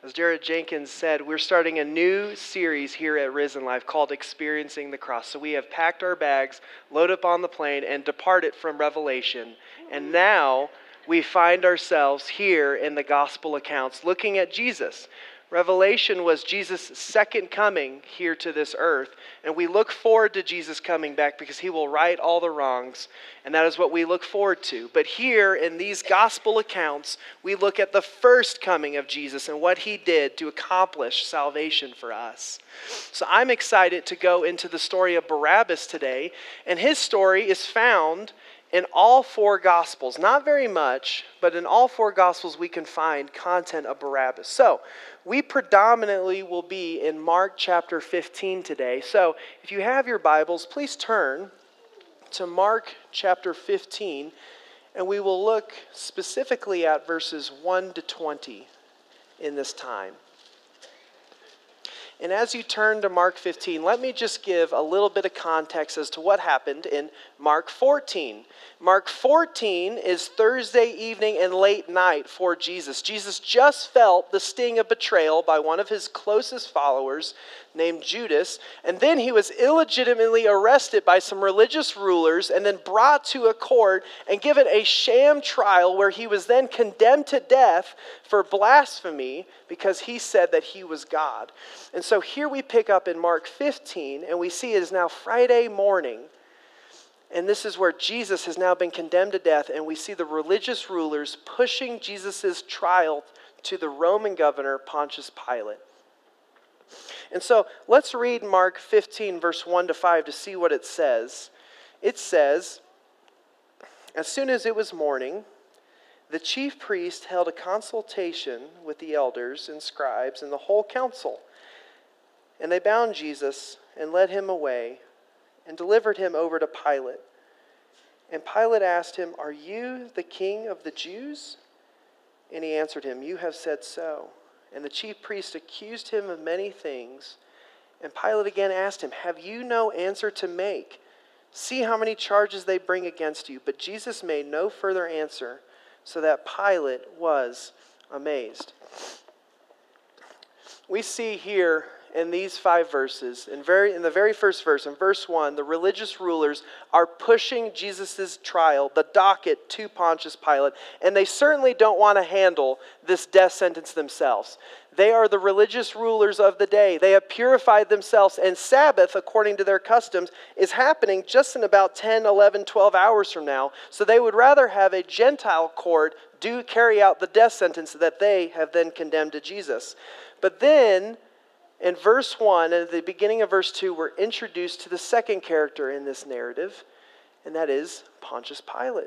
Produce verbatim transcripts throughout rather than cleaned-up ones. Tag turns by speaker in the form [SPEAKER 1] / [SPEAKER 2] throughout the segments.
[SPEAKER 1] As Jared Jenkins said, we're starting a new series here at Risen Life called Experiencing the Cross. So we have packed our bags, loaded up on the plane, and departed from Revelation. And now we find ourselves here in the gospel accounts looking at Jesus. Revelation was Jesus' second coming here to this earth, and we look forward to Jesus coming back because he will right all the wrongs, and that is what we look forward to. But here in these gospel accounts, we look at the first coming of Jesus and what he did to accomplish salvation for us. So I'm excited to go into the story of Barabbas today, and his story is found in all four Gospels. Not very much, but in all four Gospels we can find content of Barabbas. So we predominantly will be in Mark chapter fifteen today. So if you have your Bibles, please turn to Mark chapter fifteen, and we will look specifically at verses one to twenty in this time. And as you turn to Mark fifteen, let me just give a little bit of context as to what happened in Mark fourteen. Mark fourteen is Thursday evening and late night for Jesus. Jesus just felt the sting of betrayal by one of his closest followers named Judas, and then he was illegitimately arrested by some religious rulers and then brought to a court and given a sham trial where he was then condemned to death for blasphemy because he said that he was God. And so here we pick up in Mark fifteen, and we see it is now Friday morning. And this is where Jesus has now been condemned to death, and we see the religious rulers pushing Jesus' trial to the Roman governor, Pontius Pilate. And so let's read Mark fifteen, verse one to five to see what it says. It says, "As soon as it was morning, the chief priest held a consultation with the elders and scribes and the whole council. And they bound Jesus and led him away and delivered him over to Pilate. And Pilate asked him, 'Are you the king of the Jews?' And he answered him, 'You have said so.' And the chief priest accused him of many things. And Pilate again asked him, 'Have you no answer to make? See how many charges they bring against you.' But Jesus made no further answer, so that Pilate was amazed." We see here in these five verses, in very in the very first verse, in verse one, the religious rulers are pushing Jesus' trial, the docket, to Pontius Pilate, and they certainly don't want to handle this death sentence themselves. They are the religious rulers of the day. They have purified themselves, and Sabbath, according to their customs, is happening just in about ten, eleven, twelve hours from now. So they would rather have a Gentile court do carry out the death sentence that they have then condemned to Jesus. But then, in verse one, and at the beginning of verse two, we're introduced to the second character in this narrative, and that is Pontius Pilate.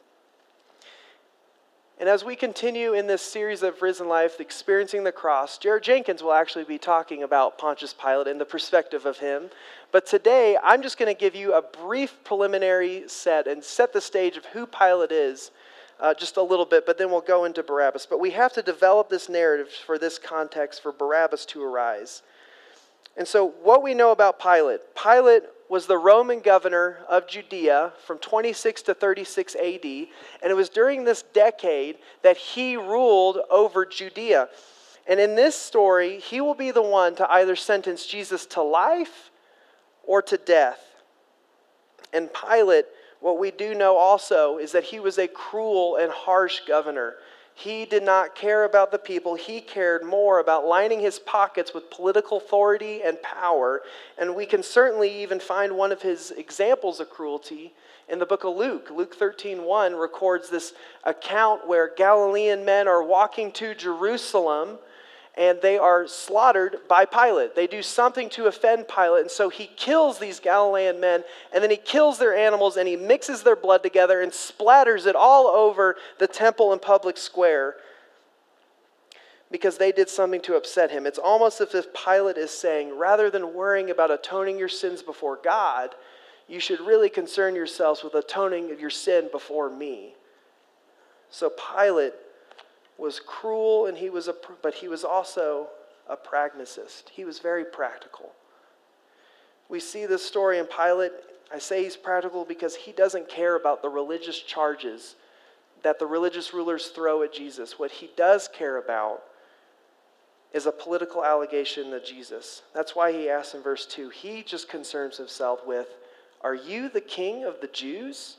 [SPEAKER 1] And as we continue in this series of Risen Life, Experiencing the Cross, Jared Jenkins will actually be talking about Pontius Pilate and the perspective of him. But today, I'm just going to give you a brief preliminary set and set the stage of who Pilate is uh, just a little bit, but then we'll go into Barabbas. But we have to develop this narrative for this context for Barabbas to arise. And so what we know about Pilate, Pilate was the Roman governor of Judea from twenty-six to thirty-six A D, and it was during this decade that he ruled over Judea. And in this story, he will be the one to either sentence Jesus to life or to death. And Pilate, what we do know also is that he was a cruel and harsh governor. He did not care about the people. He cared more about lining his pockets with political authority and power. And we can certainly even find one of his examples of cruelty in the book of Luke. Luke thirteen one records this account where Galilean men are walking to Jerusalem and they are slaughtered by Pilate. They do something to offend Pilate, and so he kills these Galilean men, and then he kills their animals, and he mixes their blood together and splatters it all over the temple and public square because they did something to upset him. It's almost as if Pilate is saying, rather than worrying about atoning your sins before God, you should really concern yourselves with atoning of your sin before me. So Pilate was cruel, and he was a, but he was also a pragmatist. He was very practical. We see this story in Pilate. I say he's practical because he doesn't care about the religious charges that the religious rulers throw at Jesus. What he does care about is a political allegation to Jesus. That's why he asks in verse two, he just concerns himself with, "Are you the king of the Jews?"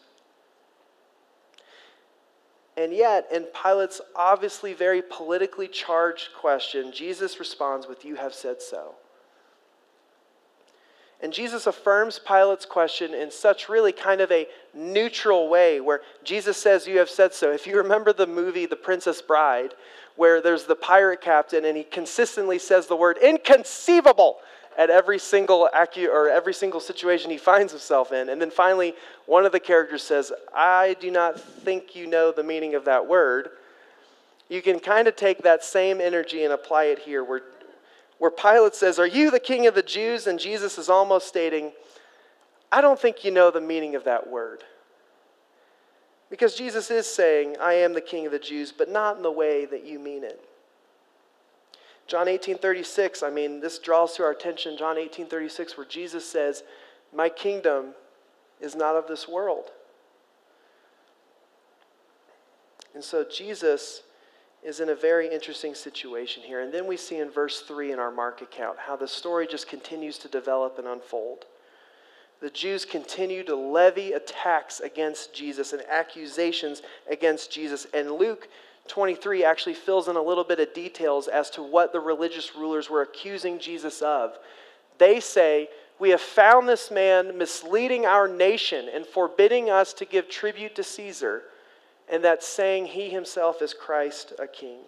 [SPEAKER 1] And yet, in Pilate's obviously very politically charged question, Jesus responds with, "You have said so." And Jesus affirms Pilate's question in such really kind of a neutral way, where Jesus says, "You have said so." If you remember the movie The Princess Bride, where there's the pirate captain and he consistently says the word inconceivable at every single acu- or every single situation he finds himself in. And then finally, one of the characters says, "I do not think you know the meaning of that word." You can kind of take that same energy and apply it here, where where Pilate says, "Are you the king of the Jews?" And Jesus is almost stating, "I don't think you know the meaning of that word." Because Jesus is saying, "I am the king of the Jews," but not in the way that you mean it. John eighteen thirty-six, I mean, this draws to our attention, John eighteen thirty-six, where Jesus says, "My kingdom is not of this world." And so Jesus is in a very interesting situation here. And then we see in verse three in our Mark account how the story just continues to develop and unfold. The Jews continue to levy attacks against Jesus and accusations against Jesus. And Luke twenty-three actually fills in a little bit of details as to what the religious rulers were accusing Jesus of. They say, "We have found this man misleading our nation and forbidding us to give tribute to Caesar, and that's saying he himself is Christ, a king."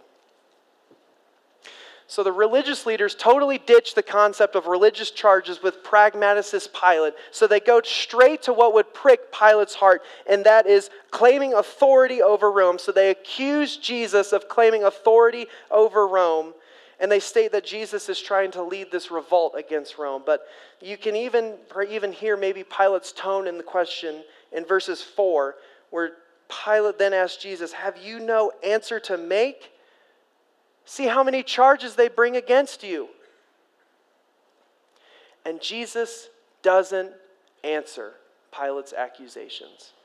[SPEAKER 1] So the religious leaders totally ditch the concept of religious charges with pragmaticist Pilate. So they go straight to what would prick Pilate's heart, and that is claiming authority over Rome. So they accuse Jesus of claiming authority over Rome, and they state that Jesus is trying to lead this revolt against Rome. But you can even, or even hear maybe Pilate's tone in the question in verses four, where Pilate then asked Jesus, "Have you no answer to make? See how many charges they bring against you." And Jesus doesn't answer Pilate's accusations.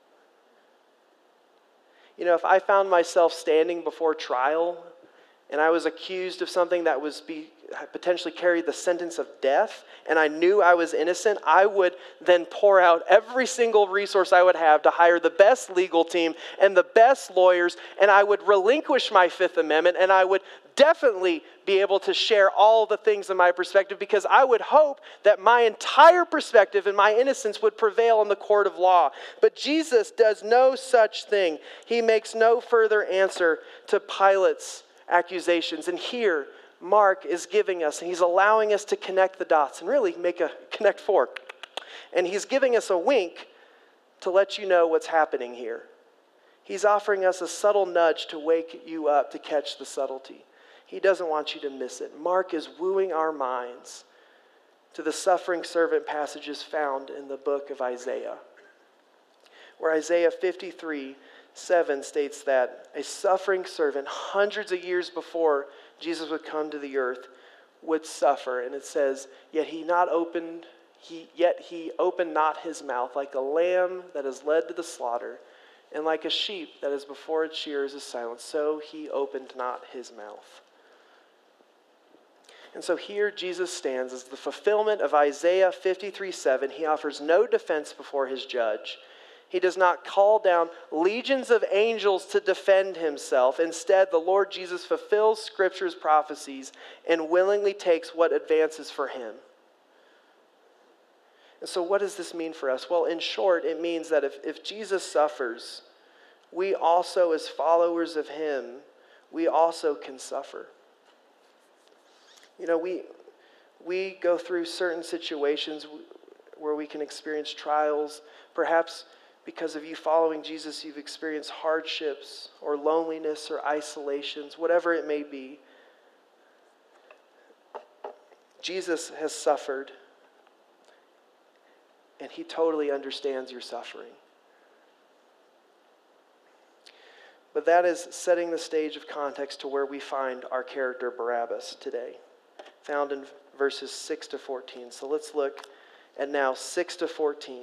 [SPEAKER 1] You know, if I found myself standing before trial and I was accused of something that was be, potentially carried the sentence of death, and I knew I was innocent, I would then pour out every single resource I would have to hire the best legal team and the best lawyers, and I would relinquish my Fifth Amendment, and I would definitely be able to share all the things in my perspective, because I would hope that my entire perspective and my innocence would prevail in the court of law. But Jesus does no such thing. He makes no further answer to Pilate's accusations. And here, Mark is giving us, and he's allowing us to connect the dots and really make a connect four. And he's giving us a wink to let you know what's happening here. He's offering us a subtle nudge to wake you up to catch the subtlety. He doesn't want you to miss it. Mark is wooing our minds to the suffering servant passages found in the book of Isaiah, where Isaiah fifty-three seven states that a suffering servant, hundreds of years before Jesus would come to the earth, would suffer. And it says, yet he not opened, he yet he opened not his mouth, like a lamb that is led to the slaughter, and like a sheep that is before its shearers is silent, so he opened not his mouth. And so here Jesus stands as the fulfillment of Isaiah fifty-three seven. He offers no defense before his judge. He does not call down legions of angels to defend himself. Instead, the Lord Jesus fulfills Scripture's prophecies and willingly takes what advances for him. And so what does this mean for us? Well, in short, it means that if, if Jesus suffers, we also, as followers of him, we also can suffer. You know, we we go through certain situations where we can experience trials. Perhaps because of you following Jesus, you've experienced hardships or loneliness or isolations, whatever it may be. Jesus has suffered, and he totally understands your suffering. But that is setting the stage of context to where we find our character Barabbas today, found in verses six to fourteen. So let's look at now six to fourteen.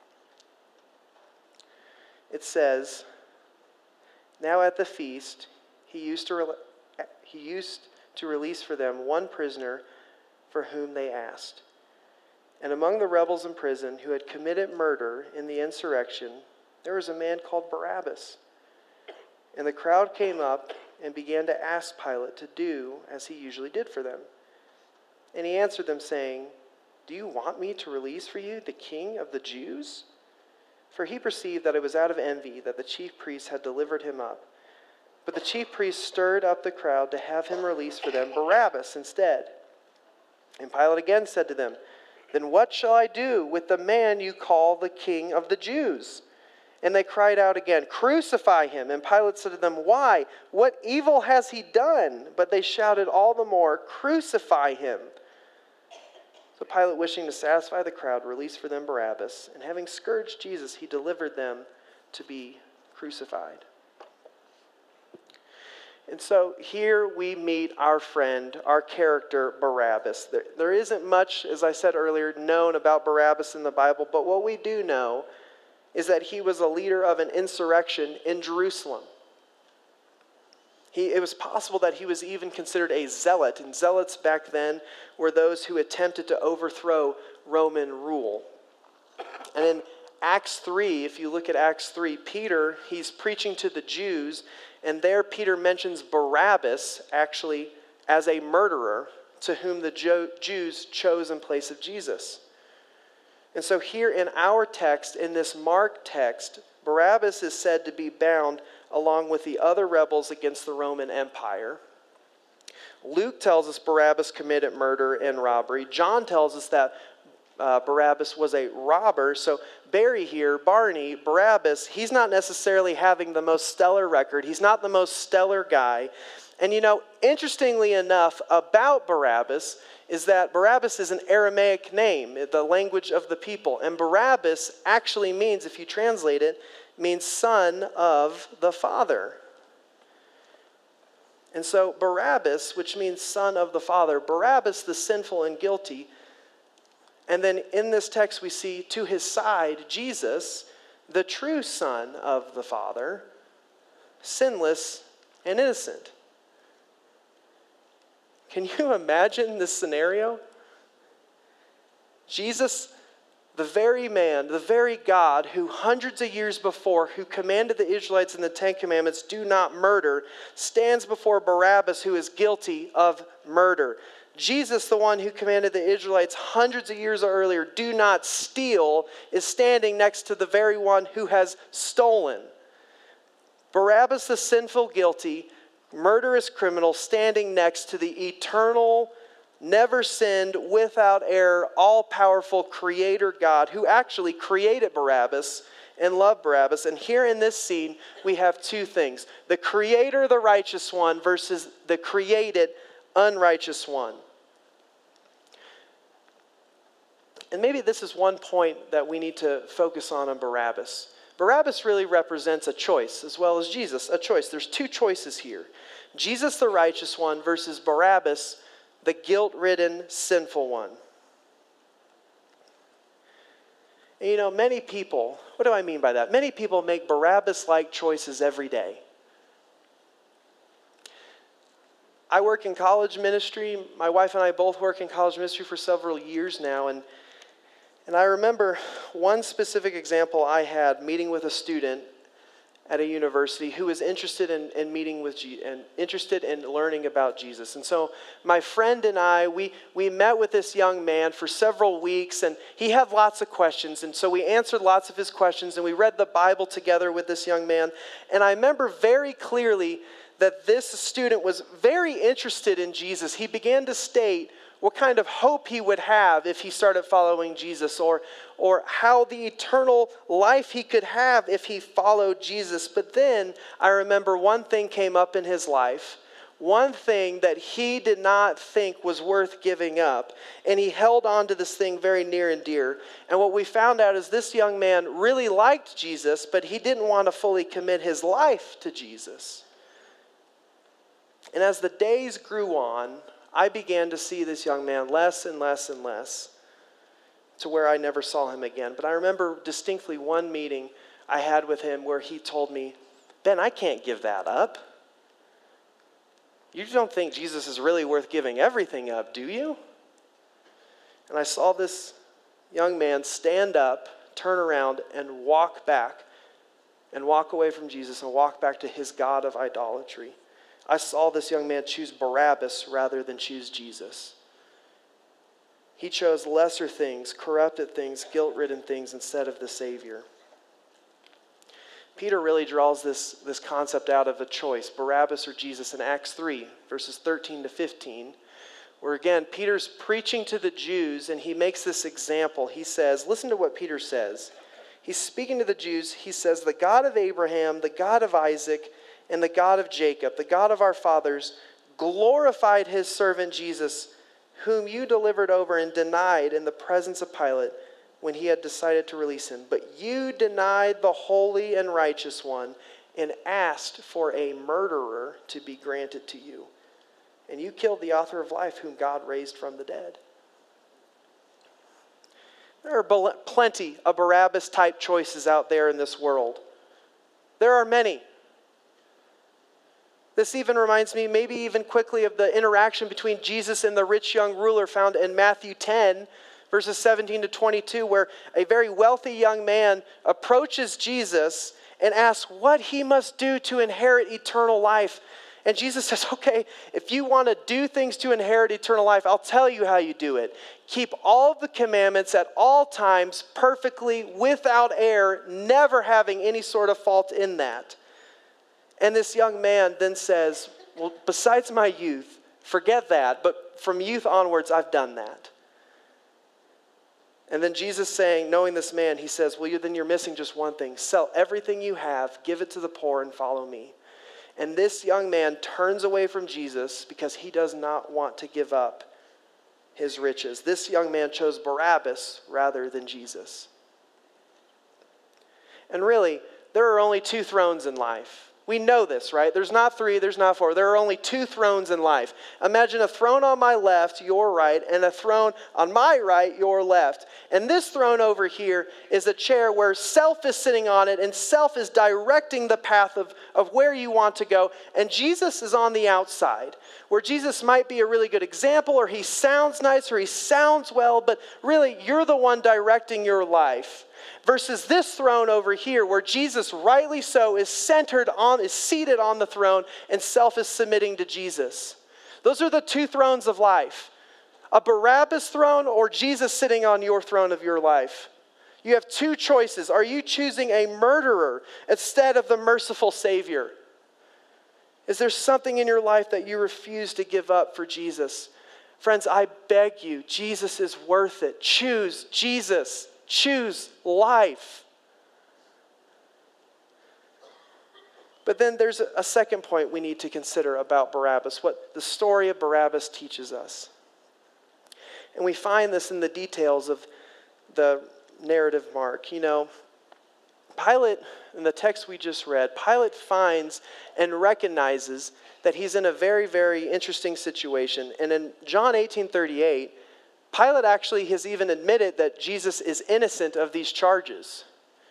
[SPEAKER 1] It says, "Now at the feast, he used to he used to release for them one prisoner for whom they asked. And among the rebels in prison who had committed murder in the insurrection, there was a man called Barabbas. And the crowd came up and began to ask Pilate to do as he usually did for them. And he answered them, saying, "Do you want me to release for you the king of the Jews?" For he perceived that it was out of envy that the chief priests had delivered him up. But the chief priests stirred up the crowd to have him release for them Barabbas instead. And Pilate again said to them, "Then what shall I do with the man you call the king of the Jews?" And they cried out again, "Crucify him." And Pilate said to them, "Why? What evil has he done?" But they shouted all the more, "Crucify him." So Pilate, wishing to satisfy the crowd, released for them Barabbas, and having scourged Jesus, he delivered them to be crucified. And so here we meet our friend, our character, Barabbas. There, there isn't much, as I said earlier, known about Barabbas in the Bible, but what we do know is that he was a leader of an insurrection in Jerusalem. He, it was possible that he was even considered a zealot, and zealots back then were those who attempted to overthrow Roman rule. And in Acts three, if you look at Acts three, Peter, he's preaching to the Jews, and there Peter mentions Barabbas actually as a murderer to whom the Jo- Jews chose in place of Jesus. And so here in our text, in this Mark text, Barabbas is said to be bound along with the other rebels against the Roman Empire. Luke tells us Barabbas committed murder and robbery. John tells us that uh, Barabbas was a robber. So Barry here, Barney, Barabbas, he's not necessarily having the most stellar record. He's not the most stellar guy. And you know, interestingly enough about Barabbas is that Barabbas is an Aramaic name, the language of the people. And Barabbas actually means, if you translate it, means son of the Father. And so Barabbas, which means son of the Father, Barabbas the sinful and guilty. And then in this text we see to his side Jesus, the true son of the Father, sinless and innocent. Can you imagine this scenario? Jesus, the very man, the very God who hundreds of years before, who commanded the Israelites in the Ten Commandments, do not murder, stands before Barabbas, who is guilty of murder. Jesus, the one who commanded the Israelites hundreds of years earlier, do not steal, is standing next to the very one who has stolen. Barabbas, the sinful, guilty, murderous criminal, standing next to the eternal, never sinned, without error, all-powerful creator God who actually created Barabbas and loved Barabbas. And here in this scene, we have two things. The creator, the righteous one, versus the created, unrighteous one. And maybe this is one point that we need to focus on on Barabbas. Barabbas really represents a choice, as well as Jesus, a choice. There's two choices here. Jesus, the righteous one, versus Barabbas, the guilt-ridden, sinful one. And you know, many people, what do I mean by that? Many people make Barabbas-like choices every day. I work in college ministry. My wife and I both work in college ministry for several years now, and And I remember one specific example I had meeting with a student at a university who was interested in, in meeting with Je- and interested in learning about Jesus. And so my friend and I, we, we met with this young man for several weeks, and he had lots of questions. And so we answered lots of his questions, and we read the Bible together with this young man. And I remember very clearly that this student was very interested in Jesus. He began to state what kind of hope he would have if he started following Jesus, or, or how the eternal life he could have if he followed Jesus. But then I remember one thing came up in his life, one thing that he did not think was worth giving up, and he held on to this thing very near and dear. And what we found out is this young man really liked Jesus, but he didn't want to fully commit his life to Jesus. And as the days grew on, I began to see this young man less and less and less, to where I never saw him again. But I remember distinctly one meeting I had with him where he told me, "Ben, I can't give that up." You don't think Jesus is really worth giving everything up, do you? And I saw this young man stand up, turn around, and walk back, and walk away from Jesus and walk back to his god of idolatry. I saw this young man choose Barabbas rather than choose Jesus. He chose lesser things, corrupted things, guilt-ridden things instead of the Savior. Peter really draws this, this concept out of a choice, Barabbas or Jesus, in Acts three, verses thirteen to fifteen, where again, Peter's preaching to the Jews and he makes this example. He says, listen to what Peter says. He's speaking to the Jews. He says, the God of Abraham, the God of Isaac, and the God of Jacob, the God of our fathers, glorified his servant Jesus, whom you delivered over and denied in the presence of Pilate when he had decided to release him. But you denied the holy and righteous one and asked for a murderer to be granted to you. And you killed the author of life, whom God raised from the dead. There are plenty of Barabbas-type choices out there in this world. There are many. This even reminds me, maybe even quickly, of the interaction between Jesus and the rich young ruler found in Matthew ten, verses seventeen to twenty-two, where a very wealthy young man approaches Jesus and asks what he must do to inherit eternal life. And Jesus says, okay, if you want to do things to inherit eternal life, I'll tell you how you do it. Keep all of the commandments at all times perfectly, without error, never having any sort of fault in that. And this young man then says, well, besides my youth, forget that, but from youth onwards, I've done that. And then Jesus saying, knowing this man, he says, well, you, then you're missing just one thing. Sell everything you have, give it to the poor, and follow me. And this young man turns away from Jesus because he does not want to give up his riches. This young man chose Barabbas rather than Jesus. And really, there are only two thrones in life. We know this, right? There's not three, there's not four. There are only two thrones in life. Imagine a throne on my left, your right, and a throne on my right, your left. And this throne over here is a chair where self is sitting on it, and self is directing the path of, of where you want to go. And Jesus is on the outside, where Jesus might be a really good example, or he sounds nice, or he sounds well, but really you're the one directing your life. Versus this throne over here, where Jesus, rightly so, is centered on, is seated on the throne, and self is submitting to Jesus. Those are the two thrones of life. A Barabbas throne or Jesus sitting on your throne of your life. You have two choices. Are you choosing a murderer instead of the merciful Savior? Is there something in your life that you refuse to give up for Jesus? Friends, I beg you, Jesus is worth it. Choose Jesus. Choose life. But then there's a second point we need to consider about Barabbas, what the story of Barabbas teaches us. And we find this in the details of the narrative mark. You know, Pilate, in the text we just read, Pilate finds and recognizes that he's in a very, very interesting situation. And in John eighteen thirty-eight, Pilate actually has even admitted that Jesus is innocent of these charges.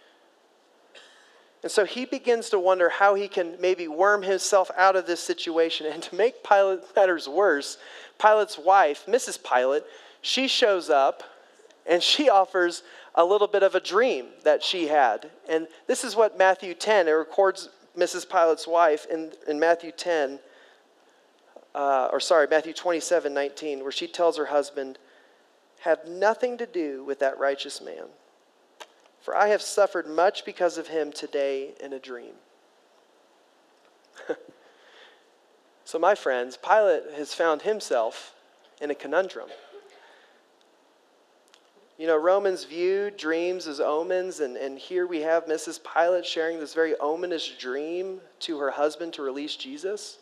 [SPEAKER 1] And so he begins to wonder how he can maybe worm himself out of this situation. And to make Pilate matters worse, Pilate's wife, Missus Pilate, she shows up and she offers a little bit of a dream that she had. And this is what Matthew ten, it records Missus Pilate's wife in, in Matthew ten, uh, or sorry, Matthew twenty-seven nineteen, where she tells her husband, have nothing to do with that righteous man, for I have suffered much because of him today in a dream. So my friends, Pilate has found himself in a conundrum. You know, Romans view dreams as omens, and, and here we have Missus Pilate sharing this very ominous dream to her husband to release Jesus.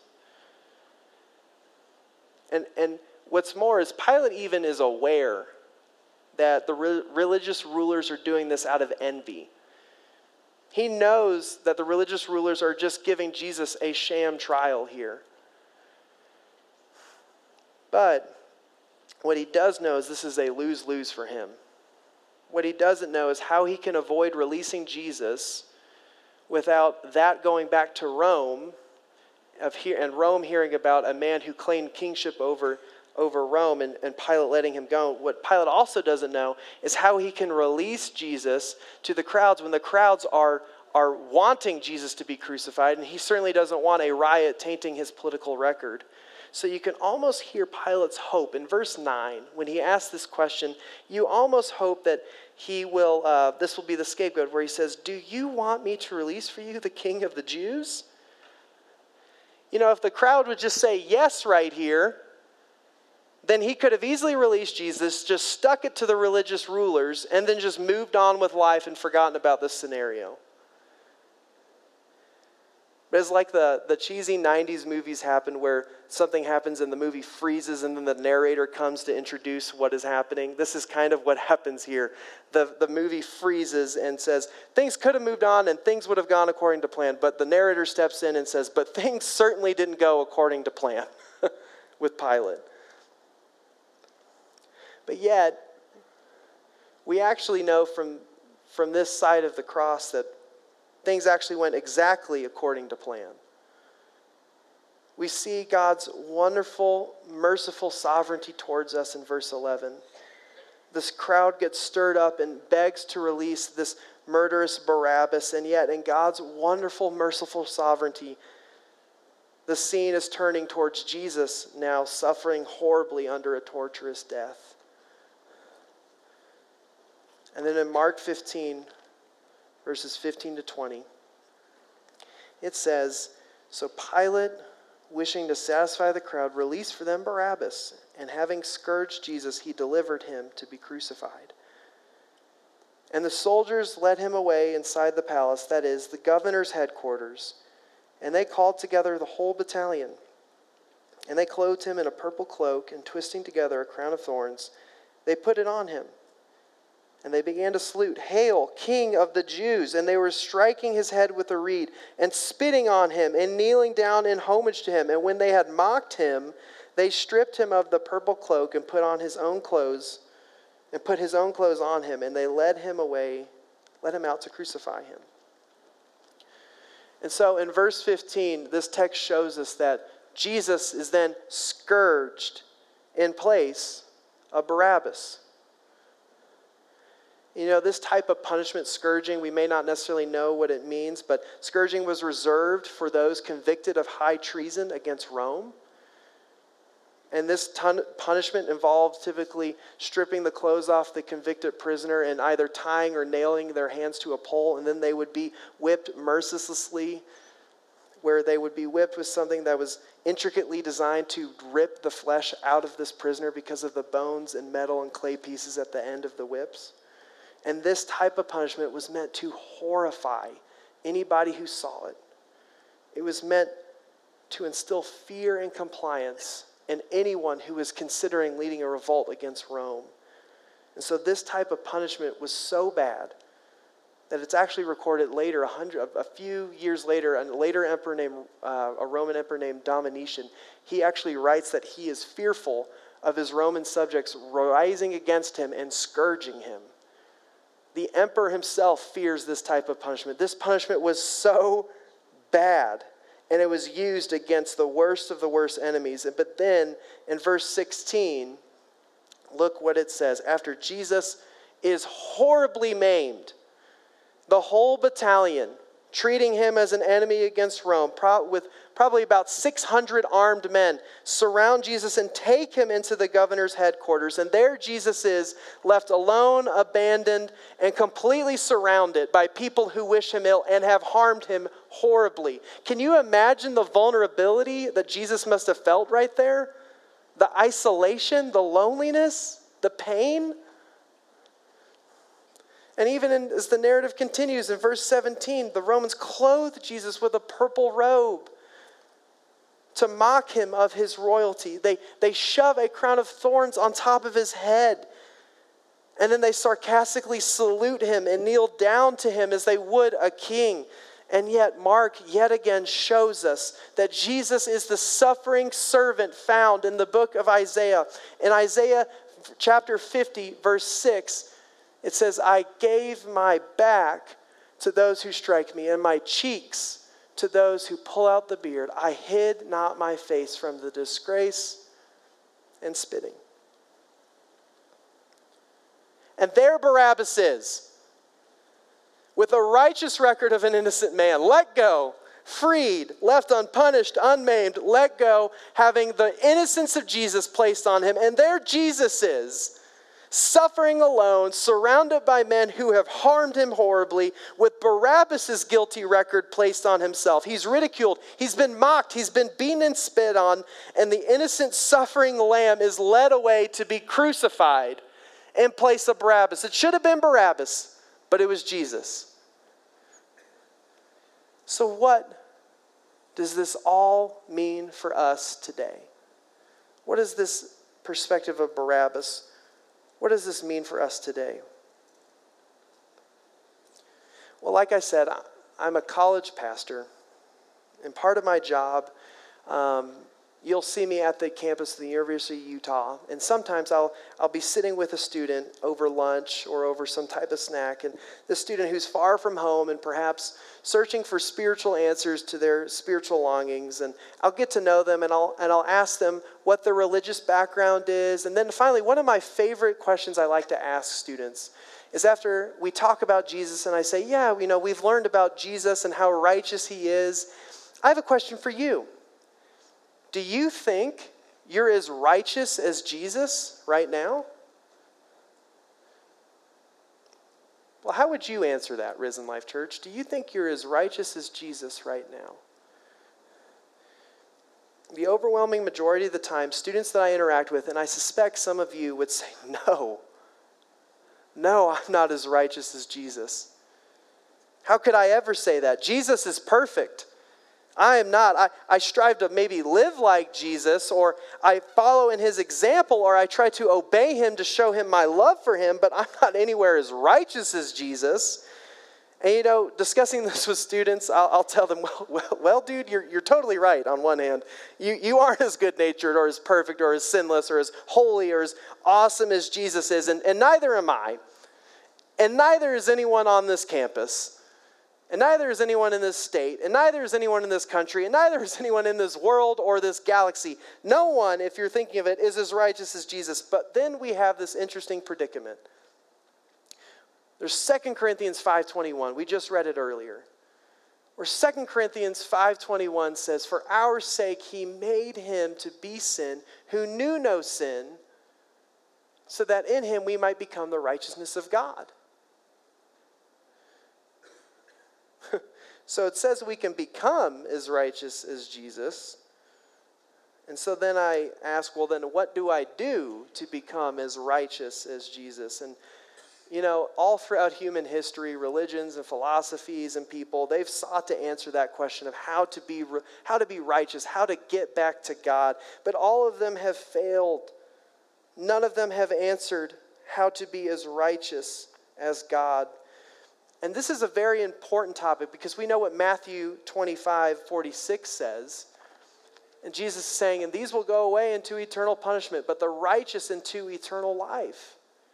[SPEAKER 1] And and what's more is Pilate even is aware that the re- religious rulers are doing this out of envy. He knows that the religious rulers are just giving Jesus a sham trial here. But what he does know is this is a lose-lose for him. What he doesn't know is how he can avoid releasing Jesus without that going back to Rome of he- and Rome hearing about a man who claimed kingship over, over Rome and, and Pilate letting him go. What Pilate also doesn't know is how he can release Jesus to the crowds when the crowds are, are wanting Jesus to be crucified, and he certainly doesn't want a riot tainting his political record. So you can almost hear Pilate's hope in verse nine. When he asks this question, you almost hope that he will, uh, this will be the scapegoat where he says, do you want me to release for you the king of the Jews? You know, if the crowd would just say yes right here, then he could have easily released Jesus, just stuck it to the religious rulers, and then just moved on with life and forgotten about this scenario. But it's like the, the cheesy nineties movies happen where something happens and the movie freezes and then the narrator comes to introduce what is happening. This is kind of what happens here. The, the movie freezes and says, things could have moved on and things would have gone according to plan. But the narrator steps in and says, but things certainly didn't go according to plan with Pilate. But yet, we actually know from, from this side of the cross that things actually went exactly according to plan. We see God's wonderful, merciful sovereignty towards us in verse eleven. This crowd gets stirred up and begs to release this murderous Barabbas, and yet in God's wonderful, merciful sovereignty, the scene is turning towards Jesus now suffering horribly under a torturous death. And then in Mark fifteen, verses fifteen to twenty, it says, so Pilate, wishing to satisfy the crowd, released for them Barabbas, and having scourged Jesus, he delivered him to be crucified. And the soldiers led him away inside the palace, that is, the governor's headquarters, and they called together the whole battalion. And they clothed him in a purple cloak, and twisting together a crown of thorns, they put it on him. And they began to salute, Hail, King of the Jews! And they were striking his head with a reed, and spitting on him, and kneeling down in homage to him. And when they had mocked him, they stripped him of the purple cloak, and put on his own clothes, and put his own clothes on him, and they led him away, led him out to crucify him. And so in verse fifteen, this text shows us that Jesus is then scourged in place of Barabbas. You know, this type of punishment, scourging, we may not necessarily know what it means, but scourging was reserved for those convicted of high treason against Rome. And this ton- punishment involved typically stripping the clothes off the convicted prisoner and either tying or nailing their hands to a pole, and then they would be whipped mercilessly, where they would be whipped with something that was intricately designed to rip the flesh out of this prisoner because of the bones and metal and clay pieces at the end of the whips. And this type of punishment was meant to horrify anybody who saw it. It was meant to instill fear and compliance in anyone who was considering leading a revolt against Rome. And so this type of punishment was so bad that it's actually recorded later, a, hundred, a few years later, a later emperor named, uh, a Roman emperor named Domitian, he actually writes that he is fearful of his Roman subjects rising against him and scourging him. The emperor himself fears this type of punishment. This punishment was so bad, and it was used against the worst of the worst enemies. But then, in verse sixteen, look what it says. After Jesus is horribly maimed, the whole battalion, treating him as an enemy against Rome, with probably about six hundred armed men, surround Jesus and take him into the governor's headquarters. And there Jesus is, left alone, abandoned, and completely surrounded by people who wish him ill and have harmed him horribly. Can you imagine the vulnerability that Jesus must have felt right there? The isolation, the loneliness, the pain. And even in, as the narrative continues in verse seventeen, the Romans clothed Jesus with a purple robe to mock him of his royalty. They, they shove a crown of thorns on top of his head. And then they sarcastically salute him and kneel down to him as they would a king. And yet Mark yet again shows us that Jesus is the suffering servant found in the book of Isaiah. In Isaiah chapter fifty, verse six, it says, I gave my back to those who strike me, and my cheeks to those who pull out the beard, I hid not my face from the disgrace and spitting. And there Barabbas is, with a righteous record of an innocent man, let go, freed, left unpunished, unmaimed, let go, having the innocence of Jesus placed on him. And there Jesus is, suffering alone, surrounded by men who have harmed him horribly, with Barabbas' guilty record placed on himself. He's ridiculed, he's been mocked, he's been beaten and spit on, and the innocent suffering lamb is led away to be crucified in place of Barabbas. It should have been Barabbas, but it was Jesus. So what does this all mean for us today? What is this perspective of Barabbas? What does this mean for us today? Well, like I said, I'm a college pastor, and part of my job, um, you'll see me at the campus of the University of Utah, and sometimes I'll I'll be sitting with a student over lunch or over some type of snack, and the student who's far from home and perhaps searching for spiritual answers to their spiritual longings, and I'll get to know them, and I'll and I'll ask them what their religious background is, and then finally, one of my favorite questions I like to ask students is after we talk about Jesus, and I say, yeah, you know, we've learned about Jesus and how righteous he is. I have a question for you. Do you think you're as righteous as Jesus right now? Well, how would you answer that, Risen Life Church? Do you think you're as righteous as Jesus right now? The overwhelming majority of the time, students that I interact with, and I suspect some of you would say, no, no, I'm not as righteous as Jesus. How could I ever say that? Jesus is perfect. I am not. I, I strive to maybe live like Jesus, or I follow in his example, or I try to obey him to show him my love for him, but I'm not anywhere as righteous as Jesus. And you know, discussing this with students, I'll, I'll tell them, well, well, well, dude, you're you're totally right on one hand. You, you aren't as good-natured or as perfect or as sinless or as holy or as awesome as Jesus is, and, and neither am I. And neither is anyone on this campus. And neither is anyone in this state, and neither is anyone in this country, and neither is anyone in this world or this galaxy. No one, if you're thinking of it, is as righteous as Jesus. But then we have this interesting predicament. There's Second Corinthians five twenty-one. We just read it earlier. Where Second Corinthians five twenty-one says, for our sake he made him to be sin who knew no sin, so that in him we might become the righteousness of God. So it says we can become as righteous as Jesus. And so then I ask, well, then what do I do to become as righteous as Jesus? And, you know, all throughout human history, religions and philosophies and people, they've sought to answer that question of how to be, how to be righteous, how to get back to God. But all of them have failed. None of them have answered how to be as righteous as God. And this is a very important topic because we know what Matthew twenty-five forty-six says. And Jesus is saying, and these will go away into eternal punishment, but the righteous into eternal life.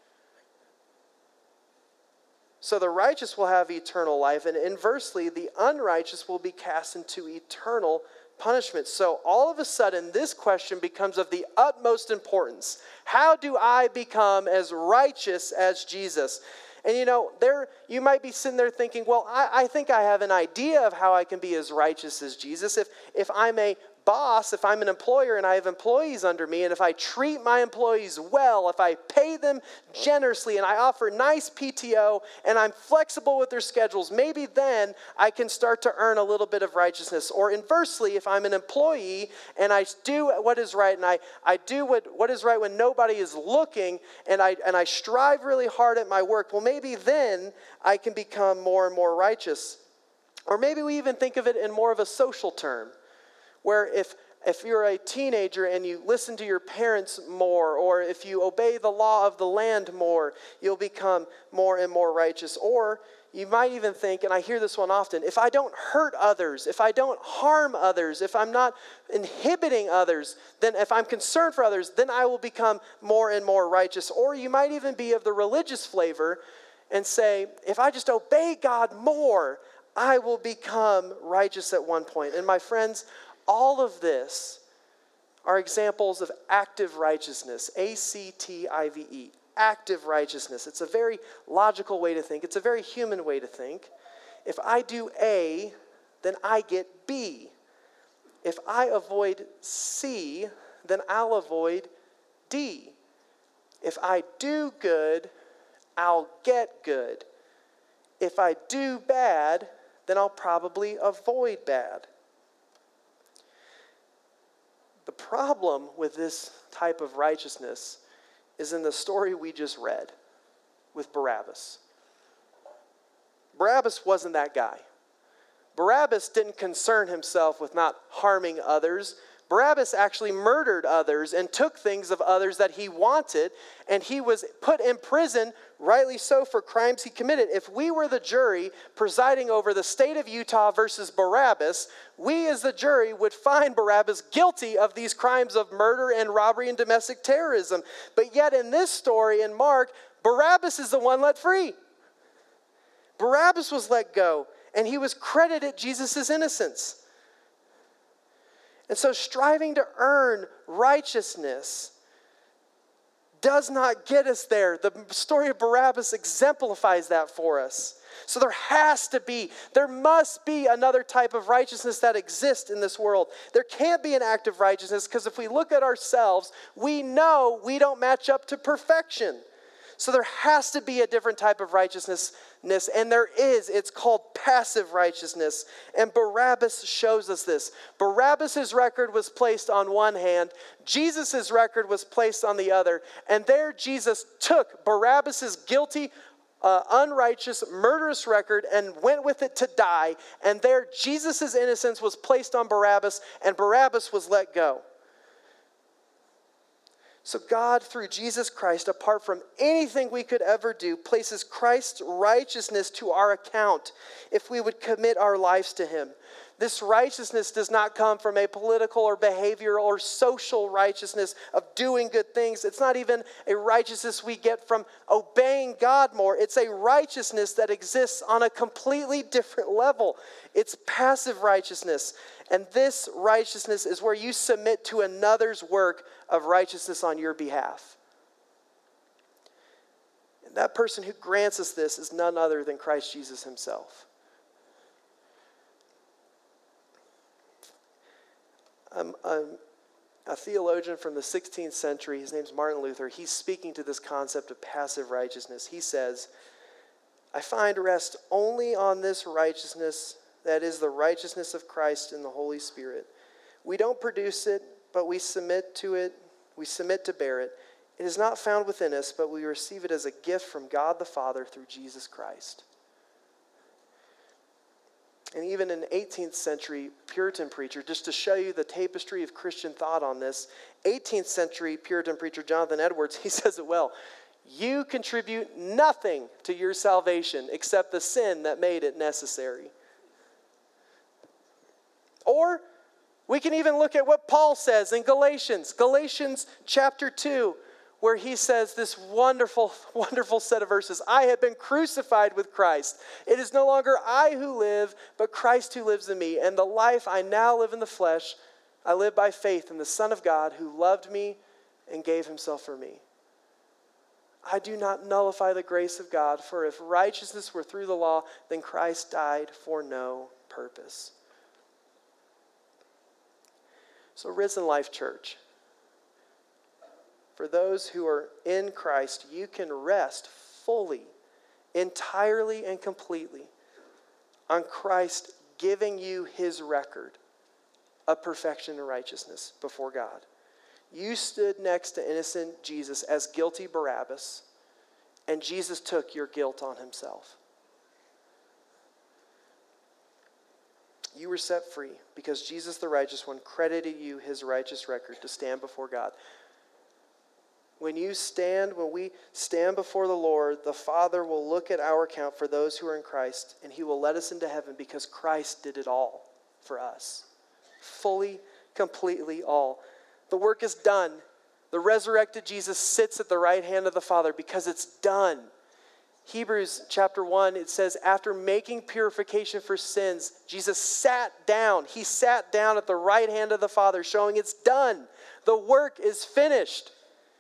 [SPEAKER 1] So the righteous will have eternal life, and inversely, the unrighteous will be cast into eternal punishment. So all of a sudden, this question becomes of the utmost importance. How do I become as righteous as Jesus? And you know, there you might be sitting there thinking, well, I, I think I have an idea of how I can be as righteous as Jesus. If if I'm a boss, if I'm an employer and I have employees under me, and if I treat my employees well, if I pay them generously and I offer nice P T O and I'm flexible with their schedules, maybe then I can start to earn a little bit of righteousness. Or inversely, if I'm an employee and I do what is right and I, I do what, what is right when nobody is looking and I and I strive really hard at my work, well, maybe then I can become more and more righteous. Or maybe we even think of it in more of a social term, where if if you're a teenager and you listen to your parents more, or if you obey the law of the land more, you'll become more and more righteous. Or you might even think, and I hear this one often, if I don't hurt others, if I don't harm others, if I'm not inhibiting others, then if I'm concerned for others, then I will become more and more righteous. Or you might even be of the religious flavor and say, if I just obey God more, I will become righteous at one point. And my friends, all of this are examples of active righteousness, A C T I V E, active righteousness. It's a very logical way to think. It's a very human way to think. If I do A, then I get B. If I avoid C, then I'll avoid D. If I do good, I'll get good. If I do bad, then I'll probably avoid bad. The problem with this type of righteousness is in the story we just read with Barabbas. Barabbas wasn't that guy. Barabbas didn't concern himself with not harming others. Barabbas actually murdered others and took things of others that he wanted, and he was put in prison, rightly so, for crimes he committed. If we were the jury presiding over the state of Utah versus Barabbas, we as the jury would find Barabbas guilty of these crimes of murder and robbery and domestic terrorism. But yet in this story in Mark, Barabbas is the one let free. Barabbas was let go, and he was credited Jesus' innocence. And so striving to earn righteousness does not get us there. The story of Barabbas exemplifies that for us. So there has to be, there must be another type of righteousness that exists in this world. There can't be an act of righteousness because if we look at ourselves, we know we don't match up to perfection. So there has to be a different type of righteousness, and there is. It's called passive righteousness, and Barabbas shows us this. Barabbas' record was placed on one hand, Jesus' record was placed on the other, and there Jesus took Barabbas' guilty, uh, unrighteous, murderous record and went with it to die, and there Jesus' innocence was placed on Barabbas, and Barabbas was let go. So God, through Jesus Christ, apart from anything we could ever do, places Christ's righteousness to our account if we would commit our lives to him. This righteousness does not come from a political or behavioral or social righteousness of doing good things. It's not even a righteousness we get from obeying God more. It's a righteousness that exists on a completely different level. It's passive righteousness. And this righteousness is where you submit to another's work of righteousness on your behalf. And that person who grants us this is none other than Christ Jesus himself. Um, um, a theologian from the sixteenth century, his name's Martin Luther, he's speaking to this concept of passive righteousness. He says, I find rest only on this righteousness, that is the righteousness of Christ in the Holy Spirit. We don't produce it, but we submit to it. We submit to bear it. It is not found within us, but we receive it as a gift from God the Father through Jesus Christ. And even an eighteenth century Puritan preacher, just to show you the tapestry of Christian thought on this, eighteenth century Puritan preacher Jonathan Edwards, he says it well. You contribute nothing to your salvation except the sin that made it necessary. Or we can even look at what Paul says in Galatians, Galatians chapter two, where he says this wonderful, wonderful set of verses. I have been crucified with Christ. It is no longer I who live, but Christ who lives in me. And the life I now live in the flesh, I live by faith in the Son of God who loved me and gave himself for me. I do not nullify the grace of God, for if righteousness were through the law, then Christ died for no purpose. So, Risen Life Church, for those who are in Christ, you can rest fully, entirely and completely on Christ giving you his record of perfection and righteousness before God. You stood next to innocent Jesus as guilty Barabbas, and Jesus took your guilt on himself. You were set free because Jesus the righteous one credited you his righteous record to stand before God. When you stand, when we stand before the Lord, the Father will look at our account for those who are in Christ, and he will let us into heaven because Christ did it all for us. Fully, completely all. The work is done. The resurrected Jesus sits at the right hand of the Father because it's done. Hebrews chapter one, it says, after making purification for sins, Jesus sat down. He sat down at the right hand of the Father, showing it's done. The work is finished.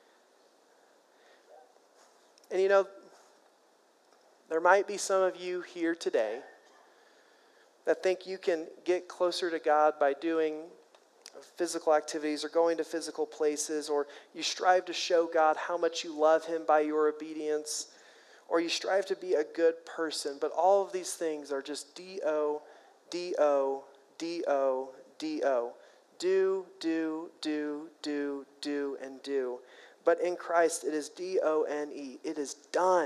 [SPEAKER 1] And you know, there might be some of you here today that think you can get closer to God by doing physical activities or going to physical places, or you strive to show God how much you love him by your obedience, or you strive to be a good person. But all of these things are just D-O, D-O, D-O, D-O. Do, do, do, do, do, and do. But in Christ, it is D O N E. It is done.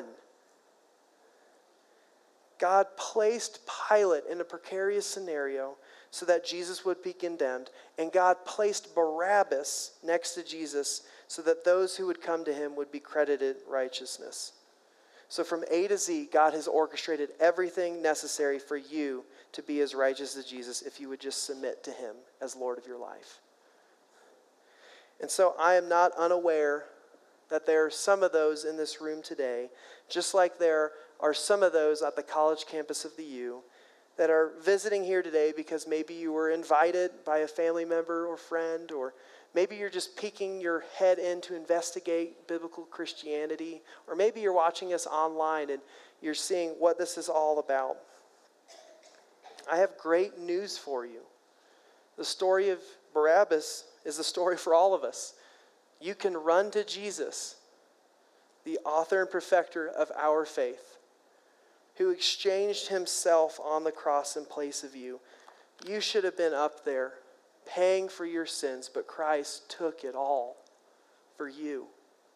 [SPEAKER 1] God placed Pilate in a precarious scenario so that Jesus would be condemned. And God placed Barabbas next to Jesus so that those who would come to him would be credited righteousness. So from A to Z, God has orchestrated everything necessary for you to be as righteous as Jesus if you would just submit to him as Lord of your life. And so I am not unaware that there are some of those in this room today, just like there are some of those at the college campus of the U, that are visiting here today because maybe you were invited by a family member or friend, or maybe you're just peeking your head in to investigate biblical Christianity, or maybe you're watching us online and you're seeing what this is all about. I have great news for you. The story of Barabbas is the story for all of us. You can run to Jesus, the author and perfecter of our faith, who exchanged himself on the cross in place of you. You should have been up there paying for your sins, but Christ took it all for you.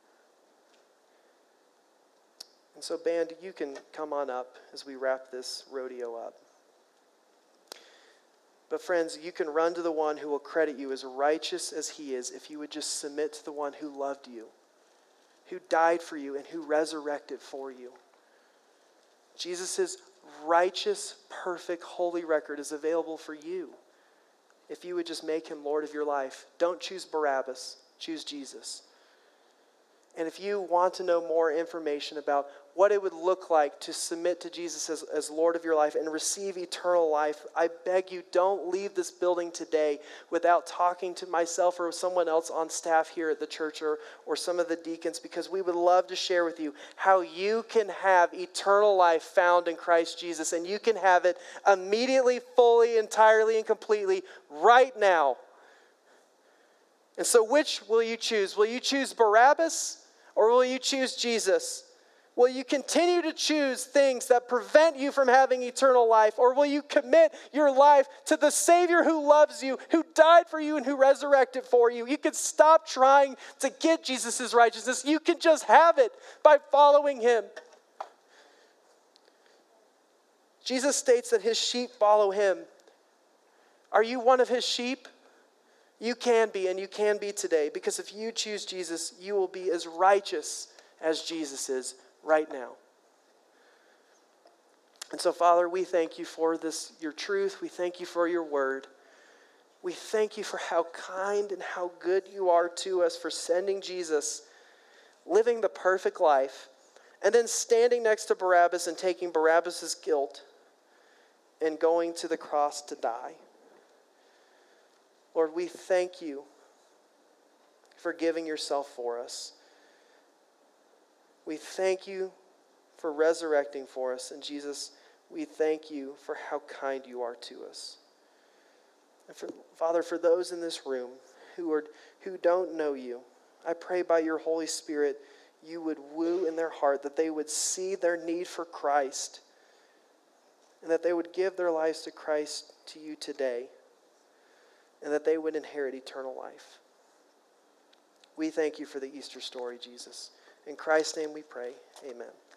[SPEAKER 1] And so, band, you can come on up as we wrap this rodeo up. But friends, you can run to the one who will credit you as righteous as he is if you would just submit to the one who loved you, who died for you, and who resurrected for you. Jesus' righteous, perfect, holy record is available for you if you would just make him Lord of your life. Don't choose Barabbas, choose Jesus. And if you want to know more information about what it would look like to submit to Jesus as, as Lord of your life and receive eternal life, I beg you, don't leave this building today without talking to myself or someone else on staff here at the church, or, or some of the deacons, because we would love to share with you how you can have eternal life found in Christ Jesus, and you can have it immediately, fully, entirely, and completely right now. And so which will you choose? Will you choose Barabbas or will you choose Jesus? Will you continue to choose things that prevent you from having eternal life, or will you commit your life to the Savior who loves you, who died for you, and who resurrected for you? You can stop trying to get Jesus' righteousness. You can just have it by following him. Jesus states that his sheep follow him. Are you one of his sheep? You can be, and you can be today, because if you choose Jesus, you will be as righteous as Jesus is right now. And so, Father, we thank you for this, your truth. We thank you for your word. We thank you for how kind and how good you are to us, for sending Jesus, living the perfect life, and then standing next to Barabbas and taking Barabbas' guilt and going to the cross to die. Lord, we thank you for giving yourself for us. We thank you for resurrecting for us. And Jesus, we thank you for how kind you are to us. And for, Father, for those in this room who are who don't know you, I pray by your Holy Spirit you would woo in their heart, that they would see their need for Christ, and that they would give their lives to Christ to you today, and that they would inherit eternal life. We thank you for the Easter story, Jesus. In Christ's name we pray, amen.